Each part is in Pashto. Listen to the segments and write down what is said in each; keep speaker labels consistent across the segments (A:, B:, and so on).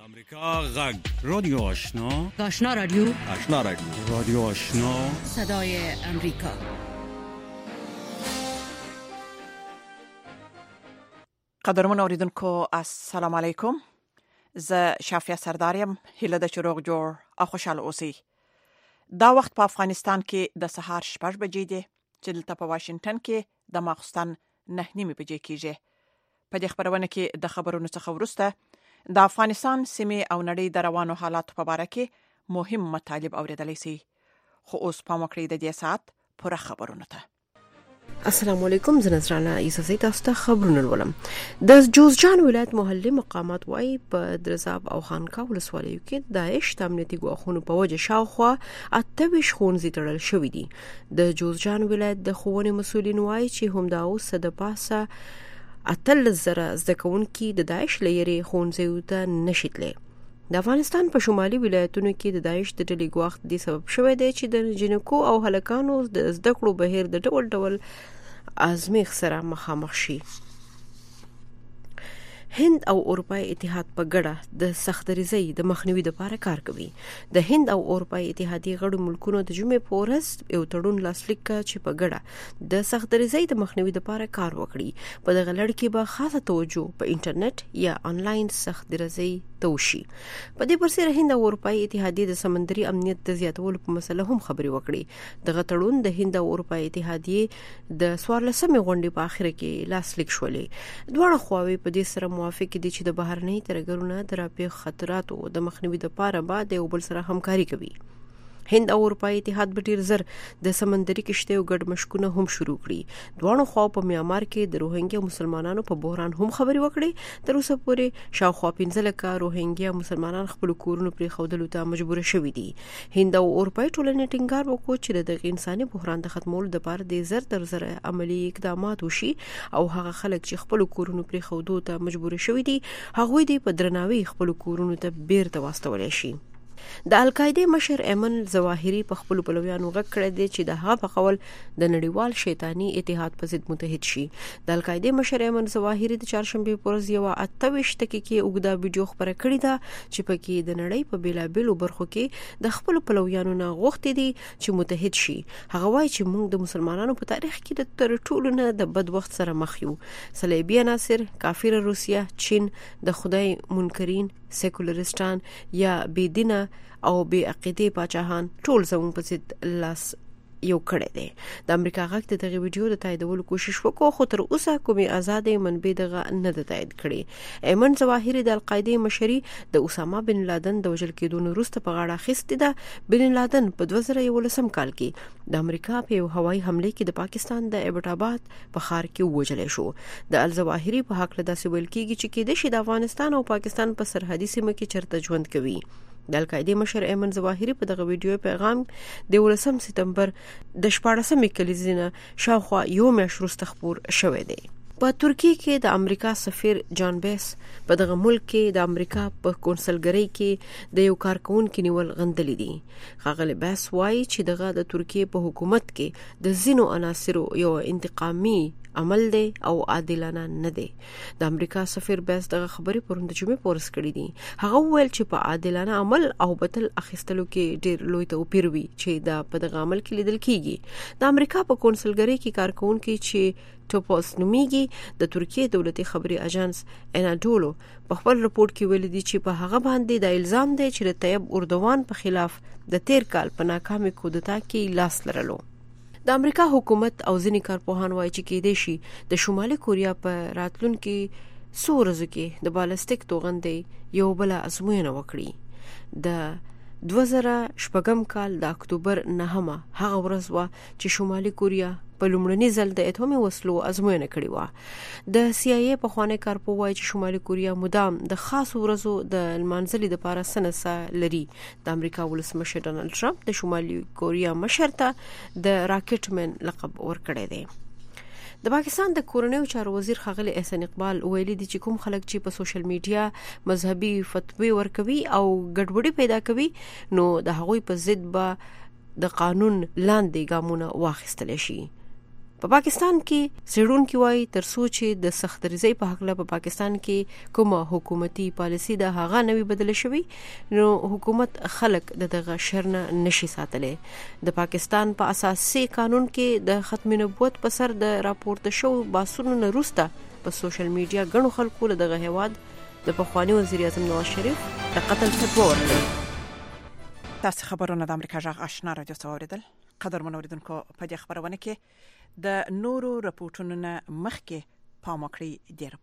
A: امریکا غږ رادیو آشنا
B: رادیو
A: رادیو آشنا
B: صدای امریکا.
C: قدرمن اوریدونکو السلام علیکم. زه شافیا سردارم. هیله ده چې روغ جوړ او خوشاله اوسئ. دا وخت په افغانستان کې د سهار 6 بجې دی چې دلته په واشنگټن کې د ماخستن 9:30 بجې کېږي. په دې خبرونه کې د خبرونو څخه وروسته د افغانستان سیمې او نړۍ د روانو حالاتو په اړه کې مهم مطالب اوریدلای شي. خو اوس پام وکړئ د دې ساعت پوره خبرونه ته.
D: السلام علیکم. زه نذرانه یوسفزۍ تاسو ته خبرونه ولولم. د جوزجان ولایت محلي مقامات وايي په درزاب او خانقاه ولسوالیو کې داعش د امنیتي ګواښونو په وجه شاوخوا 28 ښوونځي تړل شوي دي. د جوزجان ولایت د ښوونې مسؤلین وايي چې همدا اوس د پاسه 18,000 زده کوونکي د داعش لېرې ښوونځیو ته نشي تللی. د افغانستان په شمالي ولایتونو کې د داعش د ډلې ګواښ د سبب شوی دی چې د جنکو او هلکانو د زده کړو بهیر د ډول ډول ازمیښت سره مخامخ شي. هند او اروپای اتحاد په ګډه د سختدریزۍ د مخنیوي لپاره کار کوي. د هند او اروپای اتحادیې غړو ملکونو د جمعې په ورځ یو تړون لاسلیک کړ چې په ګډه د سختدریزۍ د مخنیوي لپاره کار وکړي. په دغه لړ کې به خاصه توجه په انټرنیټ یا آنلاین سختدریزۍ ته وشي. په دې پرسر هند او اروپای اتحادیې د سمندري امنیت د زیاتولو په مسله هم خبرې وکړي. دغه تړون د هند او اروپای اتحادیې د 14مې غونډې په اخر کې لاسلیک شولې. دواړه خواوې په دې سره موافق دي چې د بهرنۍ ترګرونه د راپېښ خطراتو د مخنیوي لپاره به د یو بل سره همکاري کوي. هند او اروپای اتحاد به ډیر زر د سمندري کشتیو ګډ مشکونه هم شروع کړي. دواړو خواو په میانمار کې د روهینګیا مسلمانانو په بحران هم خبرې وکړي. تر اوسه پورې شاوخوا 15 لکه روهینګیا مسلمانان خپل کورونه پرې خودلو ته مجبور شوي دي. هند او اروپای ټولنې ټینګار وکړ چې د انساني بحران د ختمولو لپاره د زر تر زر عملی اقدامات وشي او هغه خلک چې خپل کورونه پرې خودو ته مجبور شوي دي هغوی دې په درناوي خپل کورونه ته بیرته واستولی شي. د القاعده مشر ایمن ظواهری په خپل پلویانو غږ کړی دی چې د هغه په قول د نړیوال شیطانی اتحاد په ضد متحد شي. د القاعده مشر ایمن ظواهری د چهارشنبه په ورځ یو 28 دقیقې اوږده ویډیو خبره کړې ده چې پکې د نړۍ په بیلابیلو برخو کې د خپل پلویانو نه غوښتي دي چې متحد شي. هغه وایي چې موږ د مسلمانانو په تاریخ کې د تر ټولو نه د بد وخت سره مخ یو. صلیبي عناصر، کافر روسیه، چین، د خدای منکرین، سیکولرستان یا بيدینه او بی عقیده پاچاهان ټول زموږ په ضد لاس یو کړی دی. د امریکا غږ د دغه ویډیو د تاییدولو کوشش وکړو خو تر اوسه کومې آزادې منبع دغه نه ده تایید کړې. ایمن ظواهری د القاعده مشري د اسامه بن لادن د وژل کېدو وروسته په غاړه اخیستې ده. بن لادن په 2011 کال کې د امریکا په یو هوایي حمله کې د پاکستان د ایبټ آباد په ښار کې وژل شو. د الظواهری په حق له داسې ویل کېږي چې کېدای شي د افغانستان او پاکستان په سرحدي سیمه کې چرته ژوند کوي. د القاعده مشر ایمن ظواهری په دغه ویډیو پیغام د 19 سپتمبر د 14مې کلیزینه شاوخوا یو میاشت وروسته خپور شوی دی. په ترکیه کې د امریکا سفیر جان بیس په دغه ملک کې د امریکا په کونسلګرۍ کې د یو کارکونکو نیول غندلې دي. ښاغلی بیس وایي چې دغه د ترکیه په حکومت کې د ځینو عناصرو یو انتقامي عمل دی او عادلانه نه دی. د امریکا سفیر بیس دغه خبرې پرون د جمعې په ورځ کړې دي. هغه وویل چې په عادلانه عمل او بدل اخیستلو کې ډیر لوی توپیر وي چې دا په دغه عمل کې لیدل کیږي. د امریکا په کونسلګرۍ کې کارکونکو چې ټوپوس نومیږي د ترکیه دولتي خبري اژانس اناډولو په خپل رپورت کې ویلي دي چې په هغه باندې د الزام دی چې د طیب اردوان په خلاف د تیر کال په ناکامه کودتا کې لاس لرلو. د امریکا حکومت او ځینې کارپوهان وایي چې کېدای شي د شمالي کوریا په راتلونکي څو ورځو کې د بالستیک توغندۍ یو بل ازموینه وکړي. د 2006 کال د اکتوبر 9 هغه ورځ و چې شمالي کوریا په لومړني ځل د اټومي وسلو ازموینه کړې و. د سی آی ای په خوانې کارپو وایي چې شمالي کوریا مدام د خاص ورځو د لمانځلې لپاره سنسه لري. د امریکا ولسمشر ډونالد ټرمپ د شمالي کوریا مشر ته د راکټ مین لقب ورکړی دی. د پاکستان د کورنیو چارو وزیر ښاغلی احسان اقبال ویلي دي چې کوم خلک چې په سوشل میډیا مذهبي فتوی ورکوي او ګډوډي پیدا کوي نو د هغوی په ضد به د قانون لاندې ګامونه واخیستل شي. په پاکستان کې سړونکو وايي تر څو چې د سختريزي په حق له په پاکستان کې کومه حکومتي پالیسي د هغه نوي بدل شوی نو حکومت خلک دغه شرنه نشي ساتلې د پاکستان په اساسي قانون کې د ختم نبوت په سر د راپورته شو باسونو نه روسته په سوشل میډیا غنو خلکو دغه هواد د پخوانی وزیر اعظم نواز شریف د قتل فتوا ورکړه.
C: تاسو خبرونه د امریکا جغ آشنا رادیو څوریدل قدر منوریدونکو په دې خبرونه کې د نورو راپورټونو نه مخکې پام وکړئ د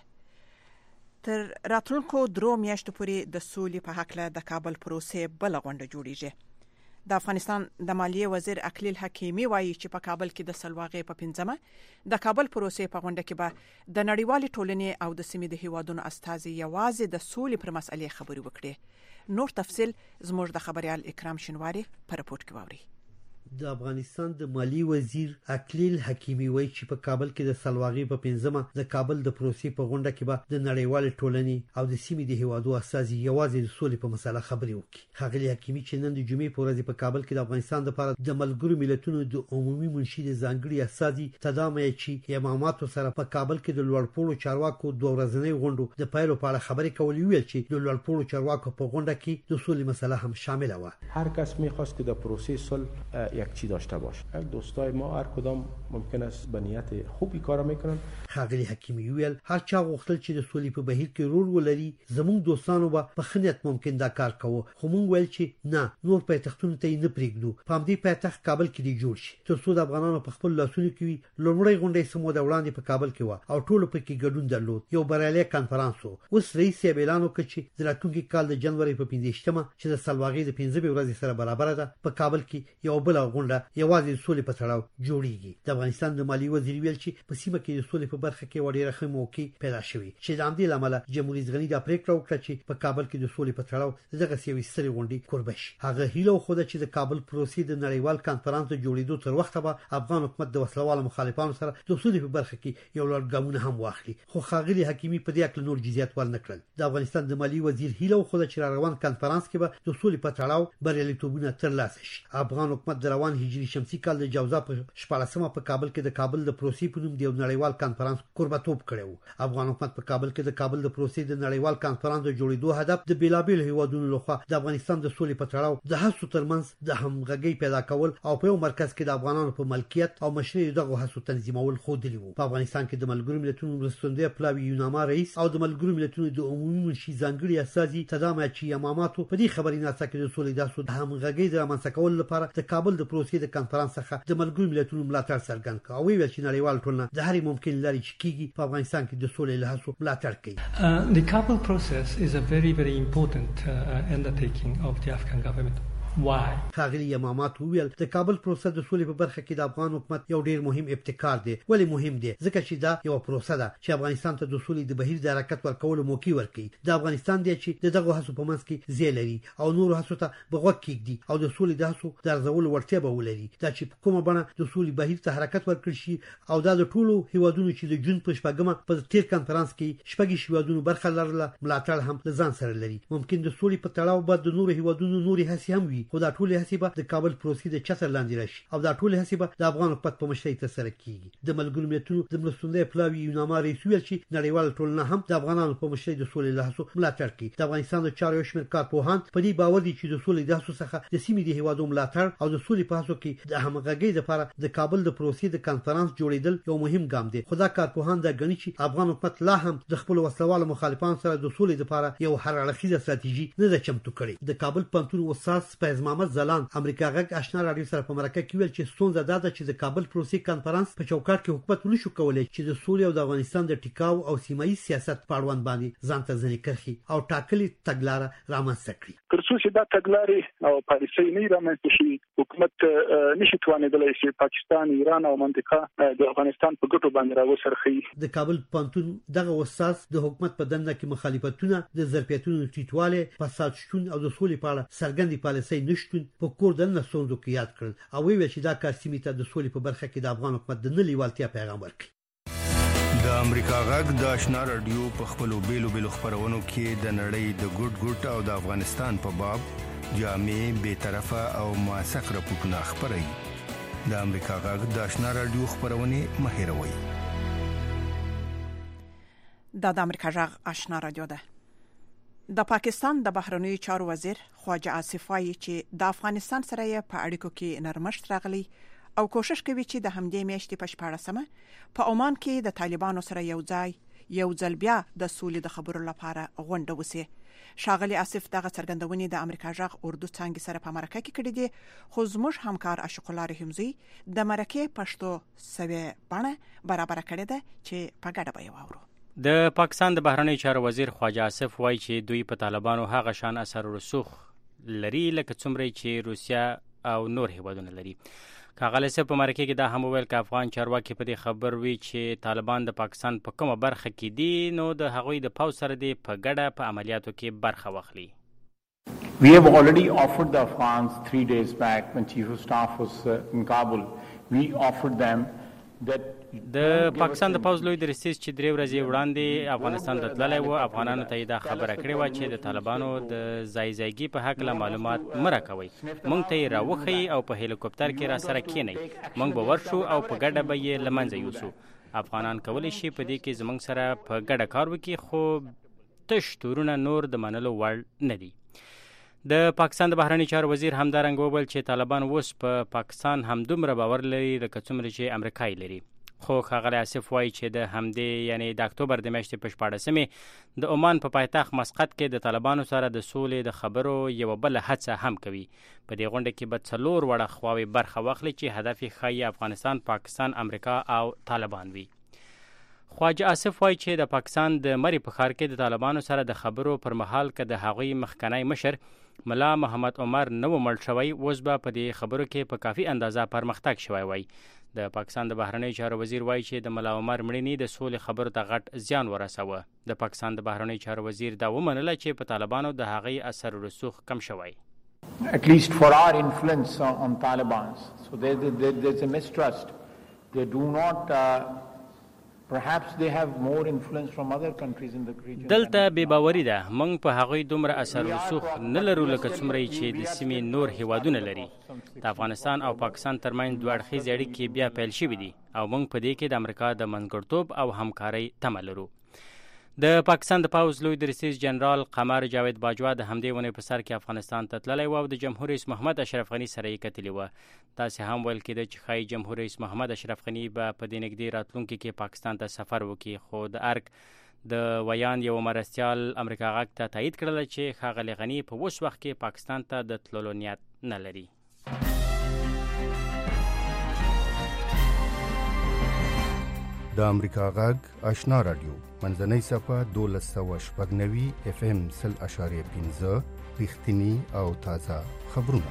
C: راپورته تر راتلونکو 3 میاشتو پورې د سولې په حق له د کابل پروسې بل غونډه جوړیږي. د افغانستان د مالیې وزیر اکلیل حکیمی وایي چې په کابل کې د سلواغې په 5مه د کابل پروسې په غونډه کې به د نړیوال ټولنې او د سیمې د هیوادونو استازي یوازې د سولې پر مسلې خبرې وکړي. نور تفصیل زموږ د خبريال اکرام شنواری په راپورټ کې ووري.
E: د افغانستان د مالی وزیر اکلیل حکیمی وایي چې په کابل کې د سلواغې په 5مه د کابل د پروسې په غونډه کې به د نړیوال ټولنې او د سیمې د هیوادو استازي یوازې د سولې په مسله خبرې وکړي. ښاغلي حکیمی چې نن د جمعې په ورځ په کابل کې د افغانستان لپاره د ملګرو ملتونو د عمومي منشي د ځانګړي استازي تدامه چې اماماتو سره په کابل کې د لوړپوړو چارواکو دوه ورځنۍ غونډو د پایلو په اړه خبرې کولې ویل چې د لوړپوړو چارواکو په غونډه کې د سولې مسله هم شامل و.
F: هر کس می‌خواست که در پروسه صلح یک چی داشته باشه. دوستای ما هر کدام ممکن است به نیت خوبی کار میکنن.
E: ښاغلي حکیمی ویل هر چا غوښتل چې د سولې په بهیر کې رول ولري زموږ دوستانو به په خنیت ممکن دا کار کوو خو موږ ویل چې نه نور پایتختونو ته نه پریږدو په همدې پایتخت کابل کې دی جوړ شي تر څو د افغانانو په خپل لاسونو کې وي. لومړی غونډه سمو د وړاندې په کابل کې و او ټول په کې ګډون درلود. یو بریالي کانفرنس وو. اوس رئیس اعلان وکړ چې د راتلونکي کال د جنوري په 15مه چې د سلواغې د 15 ورځې سره برابر ده په کابل کې یو بل غونډه یوازې سولې په تړاو جوړیږي. د افغانستان د مالی وزیر ویل چې په سیمه کې د سولې په برخه کې وړي رخه موقع پیدا شوی چې د همدې لامل جمهوریت غنی د پریکړه وکړه چې په کابل کې د سولې په تړاو دغه سیوي ستري غونډې قربش. هغه هیله خو د چې د کابل پروسې د نړیوال کانفرنس جوړېدو تر وخته به افغان حکومت د وسلوالو مخالفانو سره د سولې په برخه کې یو لړ ګامونه هم واخلي. خو ښاغلي حکیمی په دې اړه نور جزئیات ورنکړل. د افغانستان د مالی وزیر هیله خو د چې روان کانفرنس کې به د سولې په تړاو بریالیتوبونه ترلاسه شي. افغان حکومت د روان هجري شمسي کال د جوزا په 14مه په کابل کې د کابل د پروسې په نوم د نړیوال کانفرنس قربتوب کړو. افغان حکومت په کابل کې د کابل د پروسې د نړیوال کانفرنس د جوړېدو هدف د بیلابیل هیوادونو لخوا د افغانستان د سولې په تړاو د هڅو ترمنځ د همغږي پیدا کول او په یو مرکز کې د افغانانو په ملکیت او مشرۍ دغه هڅو تنظیمول خو دی. په افغانستان کې د ملګرو ملتونو مرستندوی پلاوی یوناما رئیس او د ملګرو ملتونو د عمومي منشي ځانګړي استازي تدامه چې اماماتو په دې خبرې نه سکه د سولې د هڅو د همغږي د رامنځته کول لپاره د کابل د پروسې د کانفرنس څخه د ملګرو ملتونو ملاتړ څرګند کړ او ویل چې نړیوال ټولنه د هرې ممکن لارې چې کیږي په افغانستان کې د سولې له هڅو ملاتړ کوي.
G: The Kabul process is a very important undertaking of the Afghan government. Why?
E: ښاغلي امامات ویل د کابل پروسه د سولې په برخه کې د افغان حکومت یو ډیر مهم ابتکار دی. ولې مهم دی؟ ځکه چې دا یو پروسه ده چې افغانستان ته د سولې د بهیر د حرکت ورکولو موقع ورکړي. د افغانستان دی چې دغه هڅو په منځ کې ځای لري او نور هڅو ته بغوږ کېږدي او د سولې د هڅو د ارزولو وړتیا به ولري. دا چې په کومه بڼه د سولې بهیر ته حرکت ورکړي شي او دا د ټولو هیوادونو چې د جون په 14مه په تیر کانفرنس کې شپږ هیوادونو برخه لرله ملاتړ هم ځان سره لري. ممکن د سولې په تړاو بعد د نور هیوادونو نوري هڅې هم وي خو دا ټول هڅې د کابل پروسې د چتر لاندې راشي او دا ټول هڅې به د افغان حکومت په مشرۍ ترسره کیږي. د ملګرو ملتونو د مرستندوی پلاوی یوناما رئیس ویل چې نړیوال ټولنه هم د افغانانو په مشرۍ د سولې له هڅو ملاتړ کوي. د افغانستان د چارو شمېر کارپوهان په دې باور دي چې د سولې د هڅو څخه د سیمې د هیوادو ملاتړ او د سولې په هڅو کې د همغږۍ لپاره د کابل د پروسې د کانفرنس جوړېدل یو مهم ګام دی. خو دا کارپوهان دا ګڼي چې افغان حکومت لا هم د خپل وسلوالو مخالفانو سره د سولې لپاره یو هر اړخیزه ستراتیژي نه ده چمتو کړې. د کابل پوهنتون استاد فیض محمد زلان امریکا غږ آشنا رادیو سره په مرکه کې ویل چې ستونزه دا ده چې د کابل پروسې کانفرنس په چوکاټ کې حکومت ونشو کولای چې د سولې او د افغانستان د ټیکاو او سیمایي سیاست په اړوند باندې ځان ته ځنې کرخي او ټاکلي تګلارې رامنځته کړي.
H: تر څو چې دا تګلارې او پالیسۍ نه رامنځته شي حکومت نشي توانېدلی چې پاکستان، ایران او منطقه د افغانستان په ګټو باندې راوڅرخي.
E: د کابل پوهنتون دغه استاد د حکومت په دنده کې مخالفتونه د ظرفیتونو ټیټوالی، فساد شتون او د سولې په اړه څرګندې پالیسۍ نشتون په کور دننه ستونزو کې یاد کړل او ویل چې دا کار سیمې ته د سولې په برخه کې د افغان حکومت د نه لیوالتیا پیغام ورکړي.
I: د امریکا غږ د آشنا رادیو په خپلو بیلو خبرونو کې د نړۍ د ګډ او د افغانستان په باب جامع، بیطرفه او موثق راپورټونه خپروي. د امریکا غږ د آشنا رادیو خبرونه مهیروي.
C: د امریکا غږ آشنا رادیو ده. د پاکستان د بهرنیو چارو وزیر خواجه آصف وایي چې د افغانستان سره یې په اړیکو کې نرمښت راغلی او کوشش کوي چې د همدې میاشتې په 14مه په عمان کې د طالبانو سره یو ځل بیا د سولې د خبرو لپاره غونډه وسی. ښاغلي آصف دغه څرګندونې د امریکا غږ اردو څانګې سره په مرکه کې کړې دي، خو زموږ همکار اشق الله رحیمزی د مرکې پښتو سوي بڼه برابر کړې ده چې په ګډه به واورو.
J: د پاکستان د بهرنیو چارو وزیر خواجه آصف وایي چې دوی په طالبانو هغه شان اثر رسوخ لري لکه څومره چې روسیا او نور هیوادونه لري. ښاغلی آصف په مرکه کې دا هم وویل چې افغان چارواکي په دې خبر وي چې طالبان د پاکستان په کومه برخه کې دي نو د هغوی د پوځ سره دې په ګډه په عملیاتو کې برخه واخلي.
K: We have already offered the Afghans 3 days back when Chief of Staff was in Kabul. We offered them that
J: د پاکستان د پوځ لوی درستیز چې 3 ورځې وړاندې افغانستان ته تللی و، افغانانو ته دا خبره کړې و چې د طالبانو د ځایځایګي په هکله معلومات مه راکوئ، موږ ته یې راوښیئ او په هلیکوپټر کې را سره کېنئ، موږ به ورشو او په ګډه به یې له منځه یوسو. افغانان کولی شي په دې کې زموږ سره په ګډه کار وکړي، خو تش تورونه نور د منلو وړ نه دي. د پاکستان د بهرنیو چارو وزیر همدارنګه وویل چې طالبان اوس په پاکستان همدومره باور لري لکه څومره چې امریکا یې لري. خو ښاغلی آصف وایي چې د همدې یعنی د اکتوبر د میاشتې په 14مې د عمان په پایتخت مسقط کې د طالبانو سره د سولې د خبرو یوه بله هڅه هم کوي. په دې غونډه کې به 4 وړه خواوې برخه واخلي چې هدف یې ښایي افغانستان، پاکستان، امریکا او طالبان وي. خواجه آصف وایي چې د پاکستان د مري په ښار کې د طالبانو سره د خبرو پر مهال که د هغوی مخکنی مشر ملا محمد عمر نه و مړ شوی، اوس به په دې خبرو کې په کافي اندازه پرمختګ شوی وای. د پاکستان د بهرنیو چارو وزیر وایي چې د ملا عمر مړینې د سولې خبرو ته غټ زیان ورسوه. د پاکستان د بهرنیو چارو وزیر دا ومنله چې په طالبانو د هغې اثر رسوخ کم شوی.
K: At least for our influence on Taliban, so there's a mistrust. They do not perhaps they have more influence from other countries in the region.
J: دلته بې باوري ده، موږ په هغوی دومره اثر رسوخ نه لرو لکه څومره چې د سیمې نور هیوادونه لري. د افغانستان او پاکستان ترمنځ دوه اړخیزې اړیکې بیا پیل شوي دي او موږ په دې کې د امریکا د منځګړتوب او همکارۍ تمه لرو. د پاکستان د پوځ لوی درستیز جنرال قمر جاوید باجوا د همدې ونې په سر کې افغانستان ته تللی و او د جمهور رئیس محمد اشرف غني سره یې کتلي وه. داسې هم ویل کېده چې ښایي جمهور رئیس محمد اشرف غني به په دې نږدې راتلونکي کې پاکستان ته سفر وکړي، خو د ارګ د ویان یو مرستیال امریکا غږ ته تایید کړله چې ښاغلی غني په اوس وخت کې پاکستان ته د تللو نیت نه لري.
I: د امریکا غږ آشنا رادیو منځنۍ صفحه 1290 FM 0.5 رښتینی او تازه خبرونه.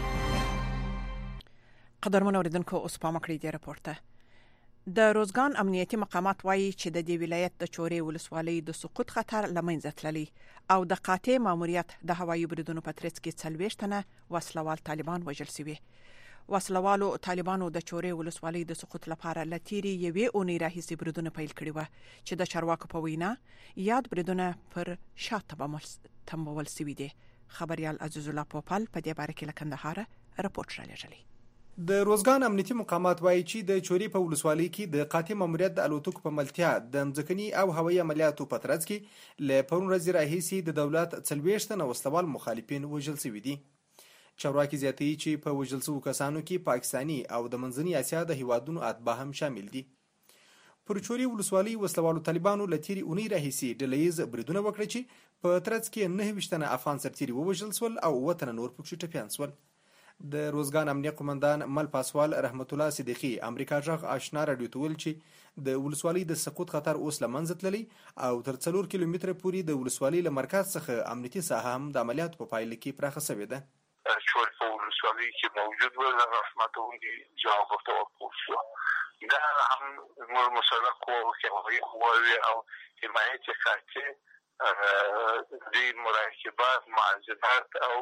C: قدرمن اوریدونکو اوس په مکړې دی راپورته. د روزګان امنیتي مقامات وایي چې د دې ولایت د چورې ولسوالۍ د سقوط خطر لمنځه تللی او د قاطع ماموریت د هوایي بریدونو په ترڅ کې 40 تنه وسلوال طالبان وژل شوي. وسلوالو طالبانو د چورې ولسوالۍ د سقوط لپاره لتيري یوې اونۍ راهیسې بریدونه پیل کړي و چې د چارواکو په وینا یاد بریدونه پر شاته تمول شوي دي. خبريال عزیز الله پوپل په دې باره کې له کندهار راپورټ را لېږلی.
L: د روزګان امنیتي مقامات وایي چې د چورې په ولسوالۍ کې د قاطع ماموریت د الوتکو په ملتیا د مځکني او هوایي عملیاتو په ترڅ کې له پرون ورځې راهیسې د دولت 40 تنه وسلوال مخالفین وژل شوي دي. چارواکي زیاتوي چې په وژل شوو کسانو کې پاکستاني او د منځنۍ اسیا د هیوادونو اتباع هم شامل دي. پر چورې ولسوالۍ وسلوالو طالبانو له تیرې اونۍ راهیسې ډلهییز بریدونه وکړه چې په ترڅ کې 29 تنه افغان سرتیري ووژل شول او 7 تنه نور پکې ټپیان شول. د روزګان امنیه قومندان مل پاسوال رحمت الله صدیقي امریکا غږ آشنا رادیو ته ویل چې د ولسوالۍ د سقوط خطر اوس له منځه تللی او تر 4 کیلومتره پورې د ولسوالۍ له مرکز څخه امنیتي ساحه هم د عملیاتو په پایله کې پراخه شوې ده.
M: چورې په ولسوالۍ کې موجود و د رحمتونکي جواب ورته ورکړل شو. دا هم زموږ مسلک قواو کې هوایي قواوې او حمایت یې کاته دې مراقبات معذبات او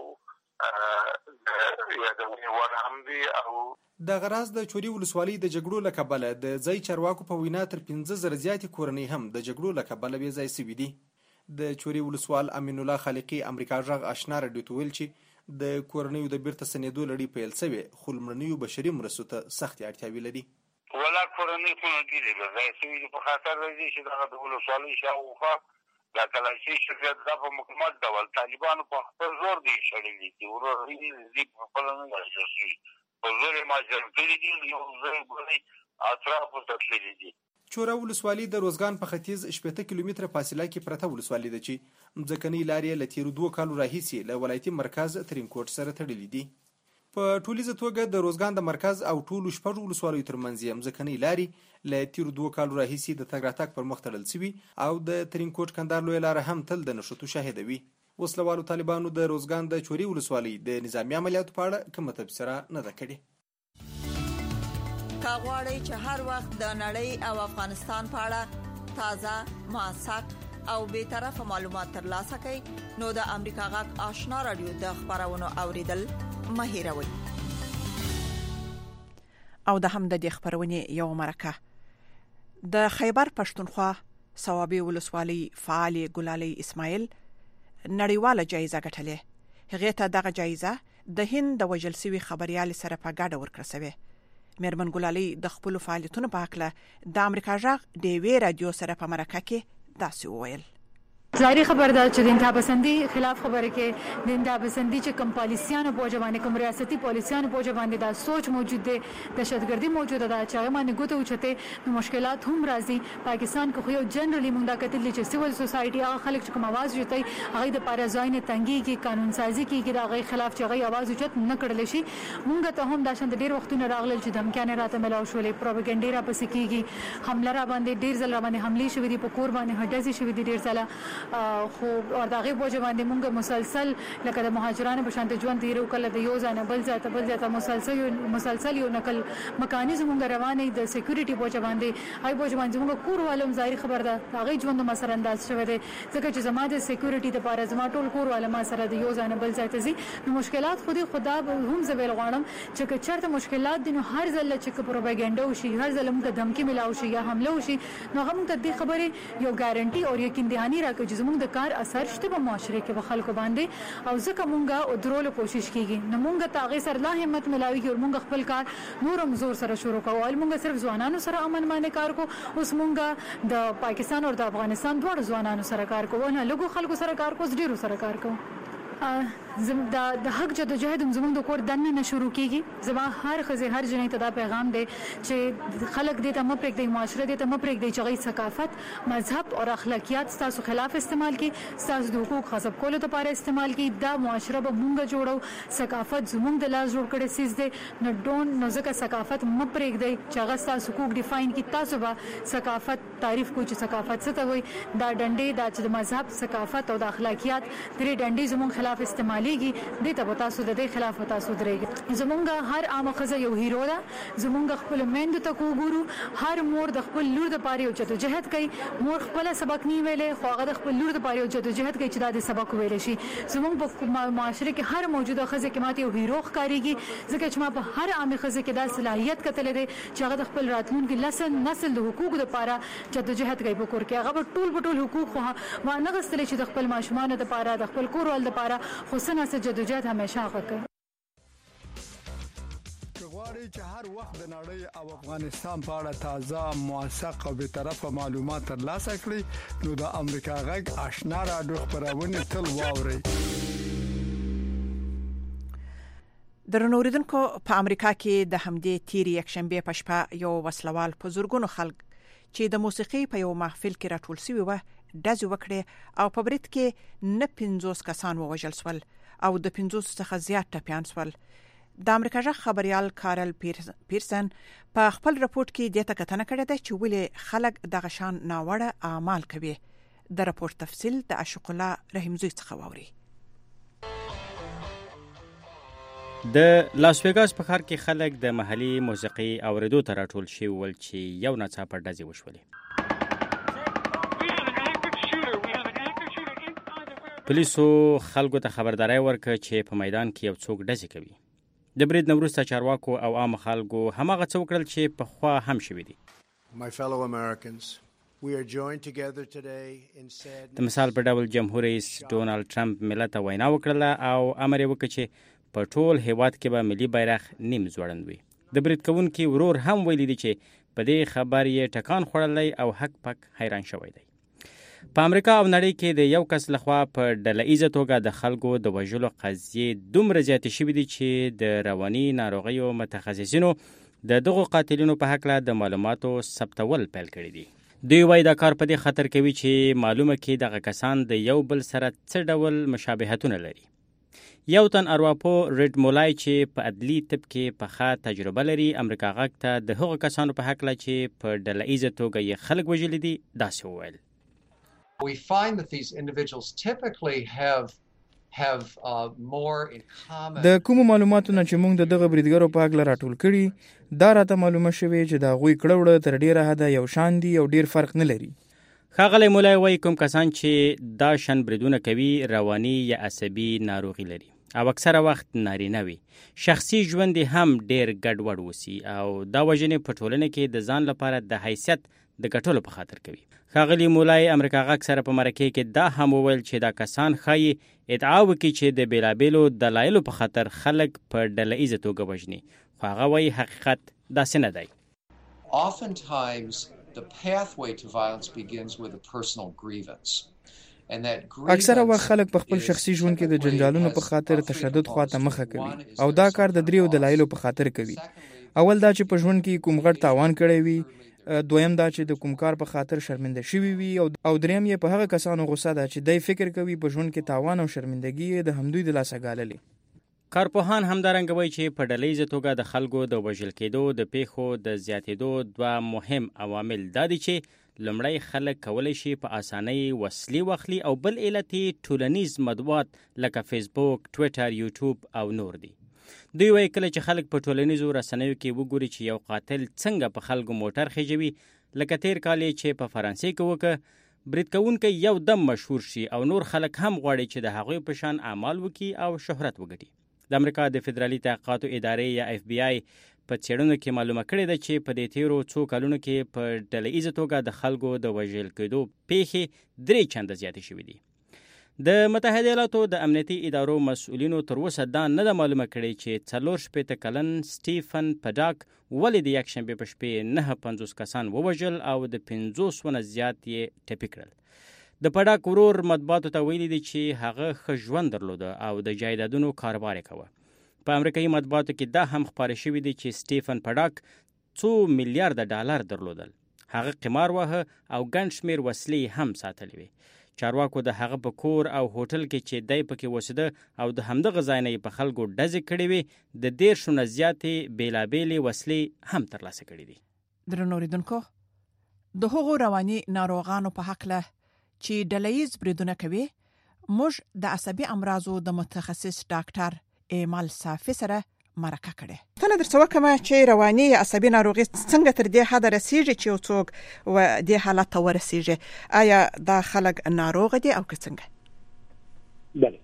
M: یادونې وړ هم دي. او
L: د غراز د چورې ولسوالۍ د جګړو له کبله د ځای چارواکو په وینا تر 15,000 زیاتې کورنۍ هم د جګړو له کبله بې ځای شوي دي. د چورې ولسوال امین الله خالقي امریکا غږ آشنا رادیو ته ویل چې د کورنیو د بیرته ستنېدو لړۍ پیل شوې خو لومړنیو بشري مرستو ته سختې اړتیاوې لري.
M: ولا کورنۍ خونه دي ځای شوي په خاطر راځي چې دغه د ولسوالۍ شاوخوا دا کلاشي شرکت دا په مکمل ډول طالبانو په خپل زور دي شړلي دي وروري دي په خپل نه راځي په زور ما جوړ دي یو ځای ګوري اطراف ته تللي دي.
L: چوره ولسوالۍ د روزګان په ختیځ 80 کیلومتره فاصله کې پرته ولسوالۍ ده چې ځمکنۍ لارې له تیرو 2 کالو راهیسې له ولایتي مرکز ترینکوټ سره تړلې دي. په ټولیزه توګه د روزګان د مرکز او ټولو 6 ولسوالیو ترمنځ یې ځمکنۍ لارې له تیرو 2 کالو راهیسې د تګ راتګ پر مخ تړل شوي او د ترینکوټ کندهار لویه لاره هم تل د نښتو شاهده وي. وسلوالو طالبانو د روزګان د چوري ولسوالۍ د نظامي عملیاتو په اړه کومه تبصره نه ده کړې.
C: کاغواړی چې هر وخت د نړۍ او افغانستان په اړه تازه، موثق او به طرفه معلومات ترلاسه کړئ نو د امریکا غږ آشنا رادیو د خبرونو اوریدل مه هېروئ. او د هم د دې خبرونې یو مرکه د خیبر پښتونخوا صوابي ولسوالۍ فعال ګلالي اسماعیل نړیواله جایزه ګټلې. هغه ته دغه جایزه د هند د وژل شوي خبريال سره په ګډه ورکړل شوې. میرمن ګلالي د خپل فعالیتونو په اړه د امریکا غږ د وی رادیو سره په مرکه کې داسې وویل.
N: ظاهري خبر ده چې د انتخاب پسندي خلاف خبره کې د انتخاب پسندي چې کم پالیسیانو په ځوانه کوم ریاستي پالیسیانو په ځوانه دا سوچ موجود ده دهشتګردي موجوده ده چې هغه باندې ګوته وچته مشکلات هم راځي. پاکستان کې خو یو جنرالي موږ دا کتل چې سیول سوسايټي هغه خلک چې کوم आवाज جوړي هغه د پارازاین تنګي کې قانون سازي کې د هغه خلاف چې هغه आवाज اوچت نه کړل شي. موږ ته هم دا شند ډیر وختونه راغلل چې دمکانه راته ملاو شولې پروپاګاندا را پسې کیږي حمله را باندې ډیر ځل را باندې حمله شوې دي په کور باندې هډزي شوې دي ډیر ځله خو او دغه بوجه باندې موږ مسلسل لکه د مهاجرانو په شان ته ژوند تیرو کله د یو ځای نه بل ځای ته مسلسل یو نقل میکانیزم موږ روانې د سکیورټي بوجه باندې هاي بوجه باندې موږ کور والم ظاهري خبر ده هغه ژوند ما سره انداز شوی دی ځکه چې زما د سکیورټي د پاره زما ټول کور والم ما سره د یو ځای نه بل ځای ته زی مشکلات خدا هم زویل غواړم چې چرته مشکلات دي نو هر ځل چې پروپاګاندا وشي هر ځل موږ دمکی ملاو شي یا حمله وشي نو هغه موږ ته د خبره یو ګارانټي او یقین دهانی راکړي چې موږ د کار اثر شته په معاشره کې په خلکو باندې او ځکه مونږه او درولو کوشش کیږي نو مونږه تاغه سره لا همت ملاوي او مونږ خپل کار نورم زور سره شروع کوو او مونږ صرف ځوانانو سره امن باندې کار کوو اوس مونږه د پاکستان او د افغانستان دوه ځوانانو سره کار کوو نه لګو خلکو سره کار کوو ډیرو سره کار کوو. د حق جدوجہد زموږ د کور دنه نه شروع کیږي. زما هر خزه هر جنې ته دا پیغام دی چې خلک دې ته مپرېږدي معاشره دې ته مپرېږدي چې غي ثقافت مذهب او اخلاقیات تاسو خلاف استعمال کی تاسو د حقوق غصب کولو لپاره استعمال کی دا معاشره به مونږ جوړو ثقافت زموږ د لاس جوړ کړي سیس دی نو نو ځکه ثقافت مپرېږدي چې هغه تاسو حقوق ډیفاین کی تاسو به ثقافت تعریف کوئ چې ثقافت څه ته وایي دا ډنډې دا چې د مذهب ثقافت او د اخلاقیات درې ډنډې زموږ خلاف استعمال دې ته تاسو د دې خلاف تاسو درېږي. زمونږ هر عامه خزه یو هیرو ده زمونږ خپل میند ته کوګورو هر مور د خپل لور د پاره یو جدوجہد کوي مور خپل سبق نه ویلې خو هغه د خپل لور د پاره یو جدوجہد کوي چې دا د سبق ویل شي. زمونږ په معاشره کې هر موجوده خزه کې ماته یو هیرو ښکاریږي ځکه چې ما په هر عامه خزه کې دا صلاحیت کتل دي چې هغه د خپل راتلونکي نسل د حقوقو لپاره جدوجہد کوي په کور کې هغه ټول حقوق خو ما نه غوښتل چې د خپل ماشومان لپاره د خپل کور ول لپاره خو سناسه جدوجہد همیشه وکړي.
O: غواړي چې هر وخت د نړۍ او افغانستان په اړه تازه موثق او به طرفه معلومات ترلاسه کړئ نو د امریکا غږ آشنا رادیو خبرونه تل واورئ.
C: درنو اوریدونکو په امریکا کې د همدې تیر یکشنبه په شپه یو وسلوال په زورګونو خلک چې د موسیقي په یو محفل کې راټول شوی و دزو وکړي او په برید کې نه 50 کسان ووژل شول او د 50 څخه زیات ټپيان شول. د امریکا ژغ خبريال کارل پیرسن په خپل راپورټ کې د تکتنه کړې ده چې ولې خلک د غشان ناوړه اعمال کوي. د راپورټ تفصیل د اشق الله رحیمزوی څخه واوري.
J: د لاس ویګاس په ښار کې خلک د محلي موسیقي اوریدو ته راټول شوي ول چې یو ناڅاپه ډزې وشولې. پولیسو خلکو ته خبرداري ورکړه چې په میدان کې یو څوک ډزې کوي. د برید نه وروسته چارواکو او عام خلکو هماغه څه وکړل چې پخوا هم شوي دي.
P: My fellow Americans,
J: د مثال په ډول جمهور رئیس ډونالد ټرمپ ملت ته وینا وکړه او امر یې وکړ چې په ټول هیواد کې به ملي بیرغ نیم ځوړند وي. د برید کوونکي ورور هم ویلي دي چې په دې خبر یې ټکان خوړلی او حق پک حیران شوی دی. په امریکا او نړۍ کې د یو کس لخوا په ډله ایزه توګه د خلکو د وژلو قضیې دومره زیاتې شوې دي چې د رواني ناروغیو متخصصینو د دغو قاتلینو په هکله د معلوماتو ثبتول پیل کړي دي. دوی وایي دا کار په دې خطر کوي چې معلومه کړي دغه کسان د یو بل سره څه ډول مشابهتونه لري. یو تن ارواپو ریډ مولای چې په عدلي طب کې پخه تجربه لري امریکا غږ ته د هغو کسانو په هکله چې په ډله ایزه توګه یې خلک وژلي دي داسې وویل.
P: We find that these individuals typically have more in common.
Q: د کوم معلوماتو نه چې موږ دغه بریدګرو په هکله راټول کړي دا راته معلومه شوې چې دا غوي کړوړه تر ډیره حده یو شان دي او ډیر فرق نه لري.
J: ښاغلی مولای وایي کوم کسان چې دا شان بریدونه کوي رواني یا عصبي ناروغي لري او اکثره وخت نارینه وي. شخصي ژوند هم ډیر ګډوډ وسی او دا وژنې په ټولنه کې د ځان لپاره د حیثیت د ګټلو په خاطر کوي. ښاغلی مولای امریکا غږ سره په مرکه کې دا هم وویل چې دا کسان ښایي ادعا وکړي چې د بیلابیلو دلایلو په خاطر خلک په ډله ایزه توګه وژني خو هغه وایي حقیقت داسې نه دی.
P: Oftentimes the pathway to violence begins with a personal grievance.
Q: اکثره وخت خلک په خپل شخصي ژوند کې د جنجالونو په خاطر تشدد خواته مخه کوي او دا کار د دریو دلایلو په خاطر کوي. اول دا چې په ژوند کې کوم غټ تاوان کړی وي، دویم دا چې د کوم کار په خاطر شرمنده شوی وي او دریم یې په هغه کسانو غوسه ده چې دای فکر کوي په ژوند کې تاوان او شرمندګي د همدوی د لاسه ګاللې.
J: کارپوهان همدارنګه وایي چې په ډله ایزه توګه د خلکو د وژل کېدو د پیښو د زیاتېدو دوه مهم عوامل دا دي چې لومړی خلک کولی شي په اسانۍ وسلې واخلي او بل علت ټولنیز مطبوعات لکه فیسبوک، ټویټر، یوټیوب او نور دي. دوی وایي کله چې خلک په ټولنیزو رسنیو کې وګوري چې یو قاتل څنګه په خلکو موټر خېجوي لکه تیر کال چې په فرانسې کې وکړه، برید کوونکی یو دم مشهور شي او نور خلک هم غواړي چې د هغوی په شان اعمال وکړي او شهرت وګټي. د امریکا د فدرالي تحقیقاتو ادارې یا FBI په څېړنو کې معلومه کړې ده چې په دې تیرو څو کلونو کې په ډله ایزه توګه د خلکو د وژل کېدو پیښې 3 چنده زیاتې شوې دي. د متحده ایالاتو د امنیتي ادارو مسؤلینو تر اوسه دا نه ده معلومه کړې چې 64 کلن سټیفن پډاک ولې د یکشنبې په شپې 950 کسان ووژل او د 500 نه زیات یې ټپي کړل. د پډاک ورور مطبوعاتو ته ویلي دي چې هغه ښه ژوند درلوده او د جایدادونو کاروبار یې کوه. په امریکایي مطبوعاتو کې دا هم خپاره شوي دي چې سټیفن پډاک $2 میلیارډ درلودل. هغه قمار واهه او ګڼ شمېر وسلې هم ساتلې وې. چارواکو د هغه په کور او هوټل کې چې دی پکې اوسېده او د همدغه ځای نه په خلکو ډزې کړې وې د 10 نه زیاتې بېلابېلې وسلې هم ترلاسه کړې دي.
C: درنو اوریدونکو، د هغو رواني ناروغانو په هکله چې ډلهییز بریدونه کوي موږ د عصبي امراضو د متخصص ډاکټر ایمال صافی سره مرکه کړې. تنه درڅ وکمه چې رواني عصبي ناروغي څنګه تر دې حد رسیږي چې څوک و دې حالت ته ورسیږي؟ آیا دا خلک ناروغ دي او که څنګه؟
H: بله،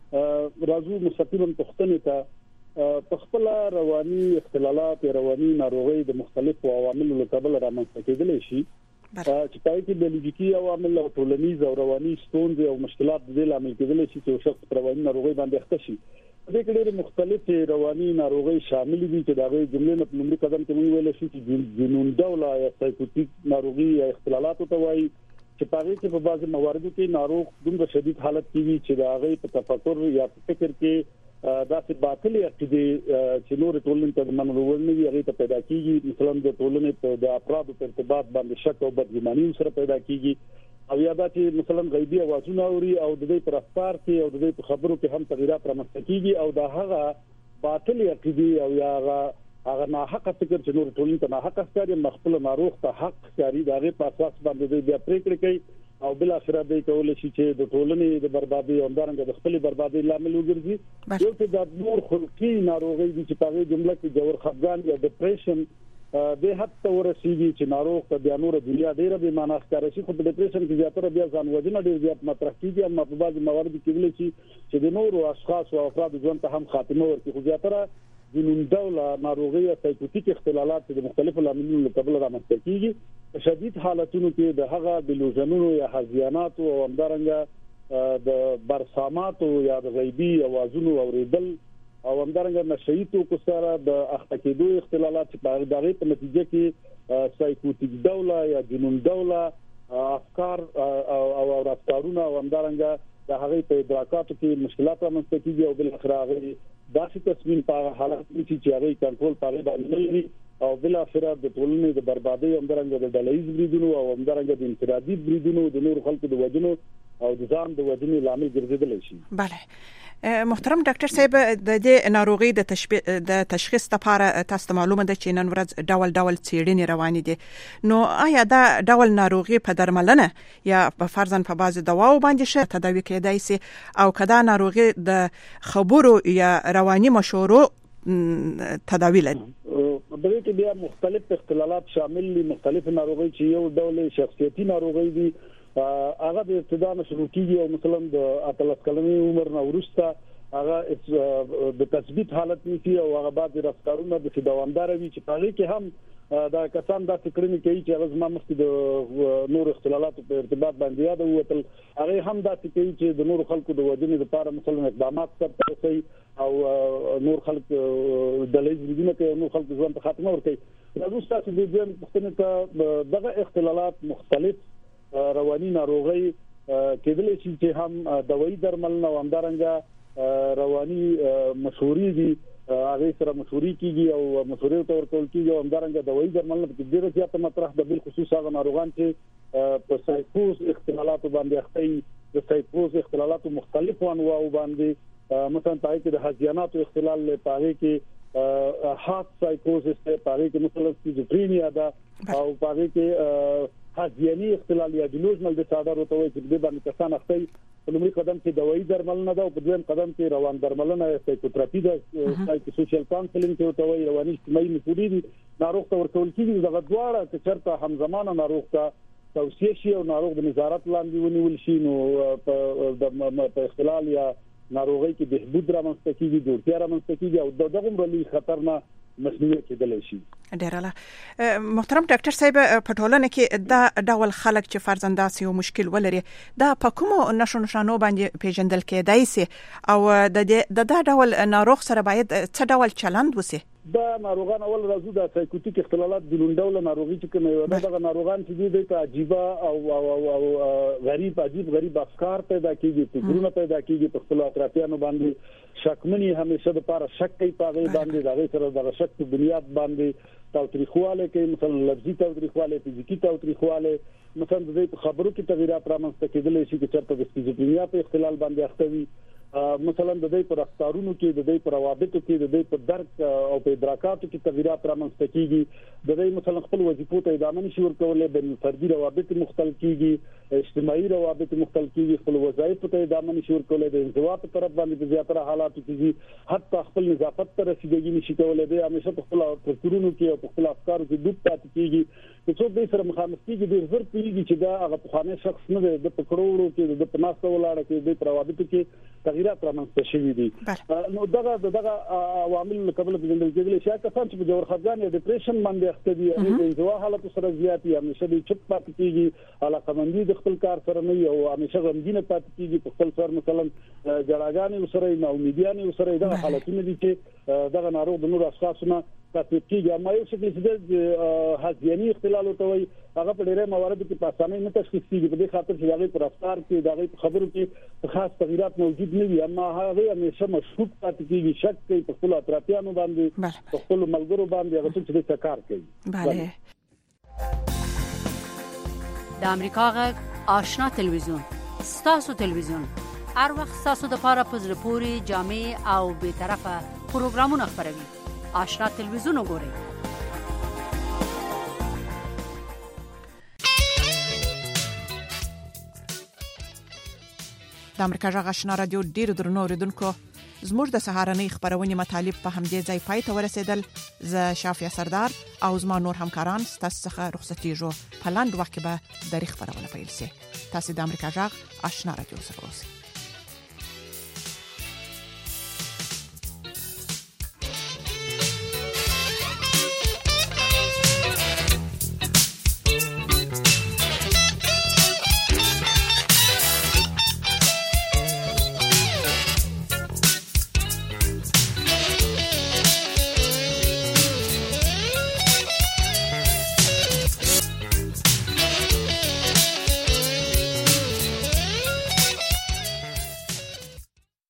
H: راځو مستقیما پوښتنې ته. په خپل رواني اختلالات رواني ناروغي د مختلفو عواملو له کبله رامنځته کېدلی شي چې پای کې بیولوژیکي عوامل او ټولنیز او رواني ستونزې او مشکلات د دې لامل کېدلی شي چې شخص پر رواني ناروغي باندې اخته شي. د دې کې ډېر مختلفې رواني ناروغي شامل دي چې دا غي جملې په لومړي قدم کې موږ ویل شي چې جنون ډوله یا سایکوټیک ناروغي یا اختلالات ته وایي چې په هغه کې په بعضي مواردو کې ناروغ دومره شدید حالت کې وي چې دا غي په تفکر یا فکر کې داسې باطلې عقیدې چې نور ټولنې ته منلو نه وي هغه ته پیدا کیږي. مثلا د ټولنې په د افرادو په ارتباط باندې شک او بدګماني سره پیدا کیږي او یا دا چې مثلا غیبي اوازونه اوري او د دې پر افکار کې او د دې په خبرو کې هم تغیرات رامنځته کیږي او دا هغه باطلې عقیدې او یا هغه ناحقه فکر چې نور ټولنې ته ناحقه ښکاري مخفل ناروغ ته حق ښکاري دا غي په اساس باندې بیا پریکړه کوي او بل اخره به کول شي چې د ټولنې د بربادي او همدارنګه د خپل بربادي لامل وګرځي. یو څه د نور خلقي ناروغي دي چې په جمله کې جوړ خفګان یا ډیپریشن د حد ته ورسیږي چې ناروغ ته بیا نور دنیا ډیره به معنی ښکاري شي. خو په ډیپریشن کې زیاتره بیا ځان وژنه ډیر زیات مطرح کیږي او په بعضي مواردو کې ویل شي چې د نورو اشخاص او افراد ژوند ته هم خاتمه ورکړي. خو زیاتره جنون ډوله ناروغي یا سایکوټیک اختلالات د مختلفو لاملونو له کبله رامنځته کیږي شدید حالتونو کې د هغه د لوژنونو یا هزيانات او همدارنګه د برسامات یا د غیبی اوازونو اوریدل او همدارنګه نشئیتو کو سره د اخته اختلالات په دغه په نتیجه کې سایکوټیک ډوله یا جنون ډوله افکار او رفتارونه او همدارنګه د هغه په ادراکاتو کې مشکلات رامنځته کیږي او بل اخر هغه داسې تصمیم په حالت کې چې هغه کنټرول پاره باندې لري او بل اخر د ټولنې د بربادي همدارنګه د ډلهیز بریدونو او همدارنګه د انفرادي بریدونو د نور خلکو د وجنو او د ځان د وجنې لامل ګرځیدل شي.
C: بله محترم ډاکټر صاحب د دې ناروغي د تشخیص لپاره تاسو معلومه ده چې نن ورځ ډول څېړنې روانې دي نو آیا دا ډول ناروغي په درملنه یا په فرضاً په بعض دواو باندې شه تداوی کېدای شي او کدا ناروغي د خبرو یا رواني مشورو تداوی لري؟
H: دغه کې بیا مختلف اختلالات شامل دي. مختلف ناروغي چې یو ډول شخصیتي ناروغي دي هغه د ابتدا نه شروع کیږي او مثلا د 18 کلنۍ عمر نه وروسته هغه د تثبیت حالت نیسي او هغه بعد رفتارونه د دوامدار وي چې په کې هم دا کسان د فکرنه کوي چې هغه زما مخکې د نور اختلالاتو په ارتباط باندې یاد ووتل هغه هم دا کوي چې د نور خلکو د وجنې لپاره مثلا اقدامات کوي او نور خلک د لیدونه کوي نور خلک ځوان ته خاتمه ورکوي دا اوس تاسو د دې مختلف دغه اختلالات مختلف رواني ناروغي کېدل چې هم دوايي درملنه او همدارنګه رواني مشورې دي هغه سره مشورې کیږي او مشورې تور کول کیږي او همدارنګه دوايي درملنه په ډیره زیاته مطرح ده بل خصوص هغه ناروغان چې په سایکوز اختلالات باندې اخته د سایکوز اختلالات مختلف انواع باندې مثلا پای کې د هزيانات اختلال له پاره کې هارت سایکوز ته پاره کې مثلا سکیزوفرینیا ده او پاره کې هزياني اختلال یا ډیلوژنل ډیسارډر ورته وایي چې د باندې کسان اخته په لومړي قدم کې دوايي درملنه ده او په دویم قدم کې روان درملنه سایکوتراپي ده سایکوسوشل کانسلینګ ته وایي رواني اجتماعي مسؤلیت دي ناروغ ته ورکول کیږي دغه دواړه چې چرته همزمانه ناروغ ته توصیه شي او ناروغ د نظارت لاندې ونیول شي نو په اختلال یا ناروغي کې بهبود رامنځته کیږي جوړتیا رامنځته کیږي او دغه مرلي خطر نه مخنیوي کېدلی شي.
C: ډیره محترم ډاکټر صاحب په ټولنه کې دا ډول خلک چې فرزنده سي او مشکل ولري دا په کومو نشانو باندې پیژندل کېدای سي او د ډول ناروغ سره باید څه ډول چلند وسی؟
H: دا ناروغان اول راځو د سایکوټیک اختلالات د لوندول ناروغي چې کومه دغه ناروغان چې دي د عجيبه او غریب افکار پیدا کیږي فکرونه پیدا کیږي په خپل اطرافیانو باندې شکمنی همیشه د پاره شک کوي په باندې دغه سره د شک په بنیاد باندې تاوتریخواله کوي مثلا لفظي تاوتریخواله فزیکی تاوتریخواله مثلا د خبرو کې تغیرات رامنځته کېدل شي چې چرته د سکیزوفرینیا په اختلال باندې اخته وي مثلا د دې پر رفتارونو کې د دې پر روابطو کې د دې پر درک او په ادراکاتو کې تغیرات رامنځته کیږي د دې مثلا خپل وظیفو ته ادامه نشي ورکولای بین فردي روابط مختلف کیږي اجتماعي روابط مختلف کیږي خپل وظایف ته ادامه نشي ورکولای د انزوا په طرف باندې په زیاتره حالاتو کې حتی خپل نظافت ته رسیدګي نشي کولای د همیشه په خپل فکرونو کې او په خپل افکارو کې ډوب پاتې کیږي چې څوک دې سره مخامخ کیږي د زر پیږي چې دا هغه په خانه شخص نه دی د پکړوړو کې د پناستو ولاړه کې د روابطو کې تغیرات رامنځته شوي دي نو دغه عوامل قبل بدل کېدل شي کسان چې په جوړ خفګان یا ډیپریشن باندې اخته دي د انزوا حالت سره زیاتی همیشه د چپ پاتې کیږي علاقمندي د خپل کار سره نه او همیشه غمجن پاتې کیږي په خپل سر مثلا جړاګانې سره نه امیدیانې سره دغه حالتونه دي چې دغه ناروغ د نور اشخاصونو تاسو کېږي اما یو شکل چې هزياني اختلال وتوي هغه په ډېرې مواردو کې په اسانۍ نه تشخیص کیږي په دې خاطر چې هغه پر رفتار کې دغه خبرو کې خاص تغیرات موجود نه وي اما هغه همیشه مشکوک پاتې کیږي شک کوي په خپل اطرافیانو باندې په خپل ملګرو باندې هغه څه چې کار کوي.
B: بله د امریکا غږ آشنا تلویزیون ستاسو تلویزیون هر وخت ستاسو د لپاره په زړه پورې جامع او به طرفه پروګرامونه خبروي. آشنا تلویزیون وګورئ.
C: د امریکا غږ آشنا رادیو ډیرو درنو اوریدونکو زموږ د سهارنۍ خبرونې مطالب په همدې ځای پای ته ورسېدل. زه شافیا سردار او زما نور همکاران ستاسو څخه رخصتېږو. په لاندې وخت کې به د خبرونه پیل شي. تاسو د امریکا غږ آشنا رادیو سره اوسئ.